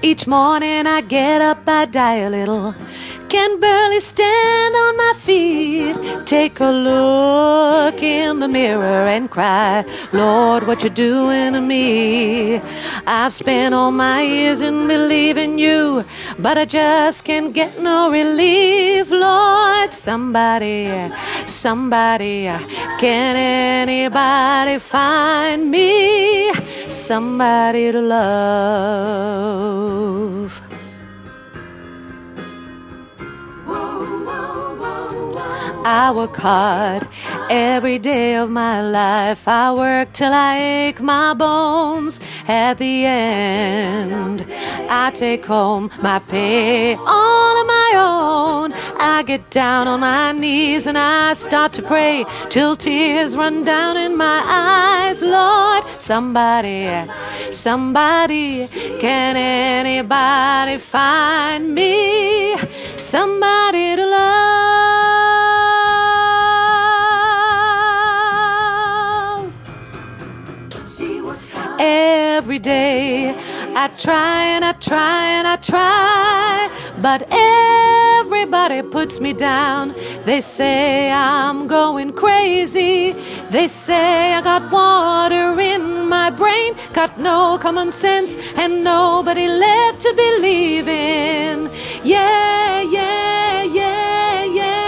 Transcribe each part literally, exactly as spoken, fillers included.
Each morning I get up, I die a little. Can barely stand on my feet. Take a look in the mirror and cry, Lord, what you doing to me? I've spent all my years in believing you, but I just can't get no relief. Lord, somebody, somebody, can anybody find me somebody to love? I work hard every day of my life. I work till I ache my bones. At the end, I take home my pay all on my own. I get down on my knees and I start to pray till tears run down in my eyes. Lord, somebody, somebody, can anybody find me somebody to love? Every day I try and I try and I try, but everybody puts me down. They say I'm going crazy. They say I got water in my brain, got no common sense and nobody left to believe in. Yeah, yeah, yeah, yeah.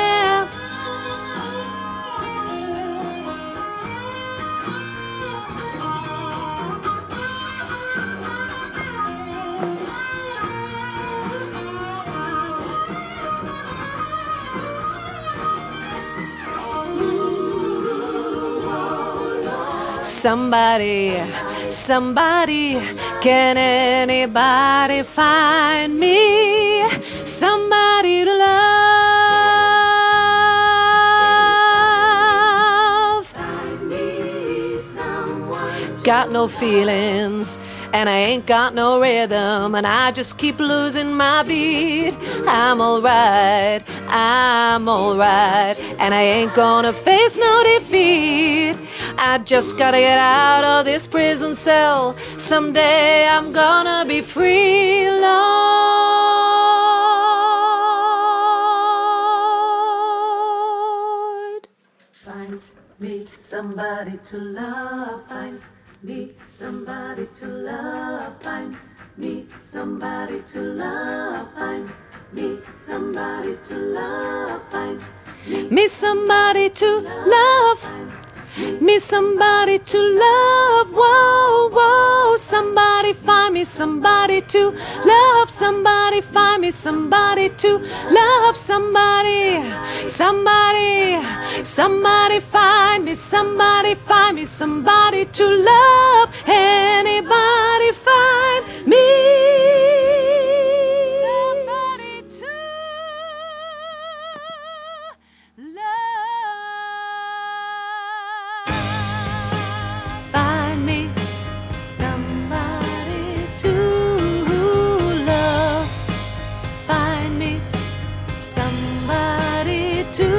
Somebody, somebody, can anybody find me somebody to love? Find me someone. Got no feelings and I ain't got no rhythm, and I just keep losing my beat. I'm alright, I'm alright, and I ain't gonna face no defeat. I just gotta get out of this prison cell. Someday I'm gonna be free, Lord. Find me somebody to love. Find me somebody to love. Find me somebody to love. Find me somebody to love. Find me somebody to love. Me somebody to love, whoa, whoa. Somebody find me somebody to love. Somebody find me somebody to love. Somebody, somebody, somebody find me, somebody find me somebody to love. Anybody find me somebody to love. Somebody to